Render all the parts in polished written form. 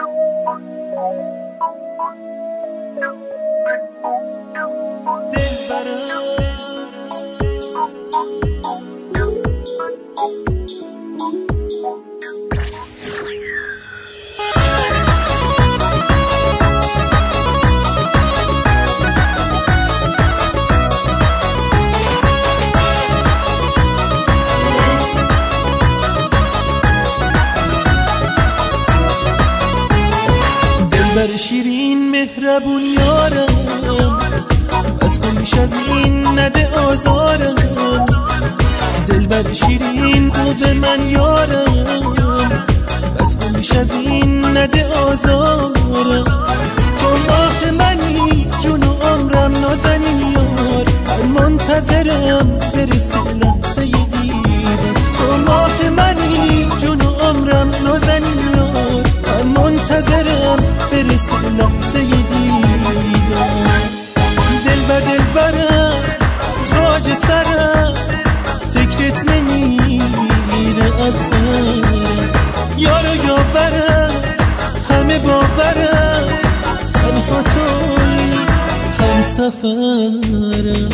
دلبر شیرین مهربون یارم، از کن بیش از این نده آزارم. دلبر شیرین خوب من یارم، از کن بیش از این نده آزارم. تو ماه منی جون و عمرم نازنین یار، من منتظرم برسی لحظه دیدم. تو ماه منی جون و عمرم نازنین یار، من منتظرم برسی لحظه دیدم. دلبر دلبرم تاج سرم، فکرت نمیره از سرم. یارو یاورم همه باورم، تنها توی هم سفرم.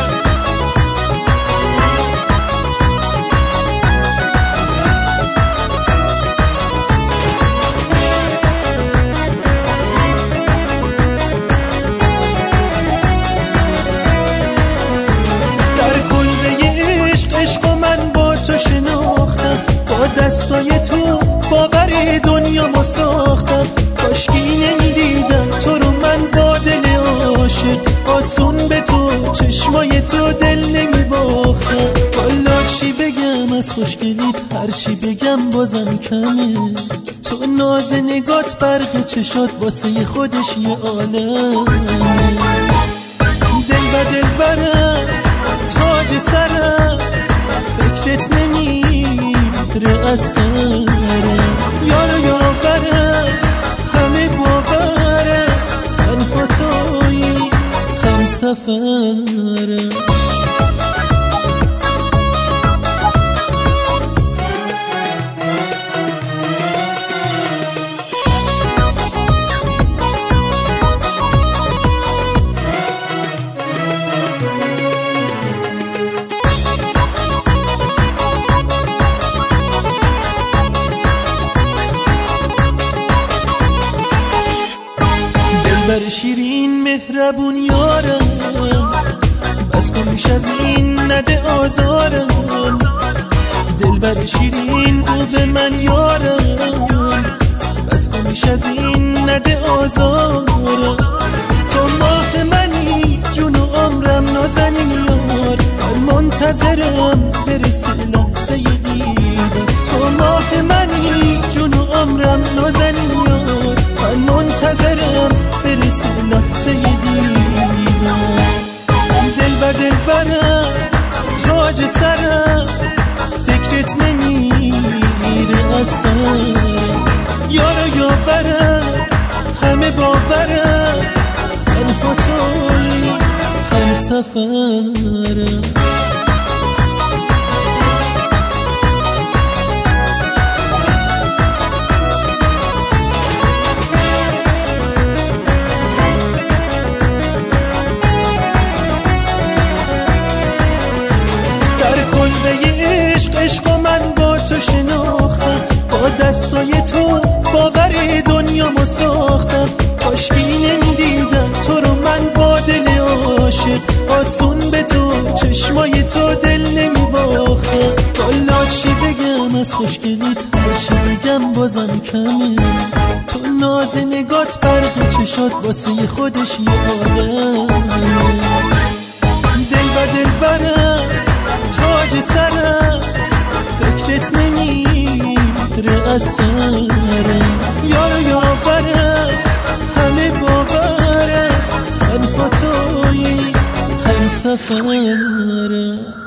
عشق من با تو شناختم، با دستای تو باور دنیا ساختم. کاشکی نمیدیدم تو رو من با دل عاشق، آسون به تو چشمای تو دل نمیباختم. والا چی بگم از خوشگلیت، هر چی بگم بازم کمه. تو ناز نگات برق چشات واسه خودش یه عالم. دلبر دلبرم تاج سرم، فکرت نمیره از سرم. یارو یاورم همه باورم، تنها توی هم سفرم. دلبر شیرین مهربون یارم، بس کن بیش از این نده آزارم. دلبر شیرین خوب من یارم، بس کن بیش از این نده آزارم. تو ماه منی جون و عمرم نازنین یار، من منتظرم برسی لحظه دیدم. تو ماه منی جون و عمرم نازنین یار، من منتظرم برسی لحظه دیدم. دلبر دلبرم تاج سرم، فکرت نمیره از سرم. یارو یاورم همه باورم، تنها توی هم سفرم. عشق من با تو شناختم، با دستای تو باور دنیا ساختم. کاشکی نمیدیدم تو رو من با دل عاشق، آسون به تو چشمای تو دل نمیباختم. والا چی بگم از خوشگلیت، هر چی بگم بازم کمه. تو ناز نگات برق چشات واسه خودش یه عالم. دلبر دلبرم تاج سرم، فکرت نمیره از سرم. یارو یاورم همه باورم، تنها توی هم سفرم.